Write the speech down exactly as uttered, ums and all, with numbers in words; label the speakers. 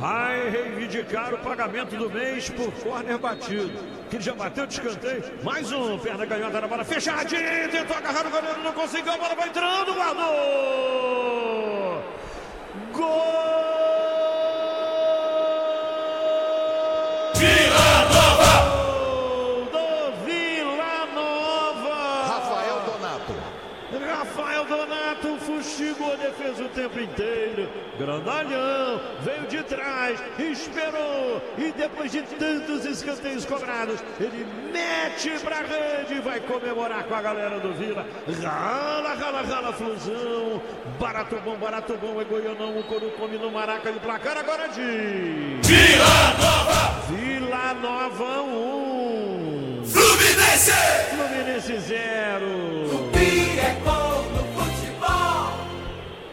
Speaker 1: vai reivindicar o pagamento do mês por córner batido. Que ele já bateu de escanteio. Mais um, perna canhota na bola fechadinha. Tentou agarrar o goleiro, não conseguiu. A bola vai entrando, guardou. Gol!
Speaker 2: Vila Nova!
Speaker 1: Do Vila Nova!
Speaker 2: Rafael Donato.
Speaker 1: Rafael Donato fustigou a defesa o tempo inteiro. Grandalhão veio de trás, esperou e depois de tantos escanteios cobrados, ele mete pra rede e vai comemorar com a galera do Vila. Rala, rala, rala, flusão. Barato bom, barato bom, é goianão, o couro come no Maraca e o placar agora de
Speaker 2: Vila Nova!
Speaker 1: Vila Nova um.
Speaker 2: Fluminense!
Speaker 1: Fluminense zero.
Speaker 2: Tupi é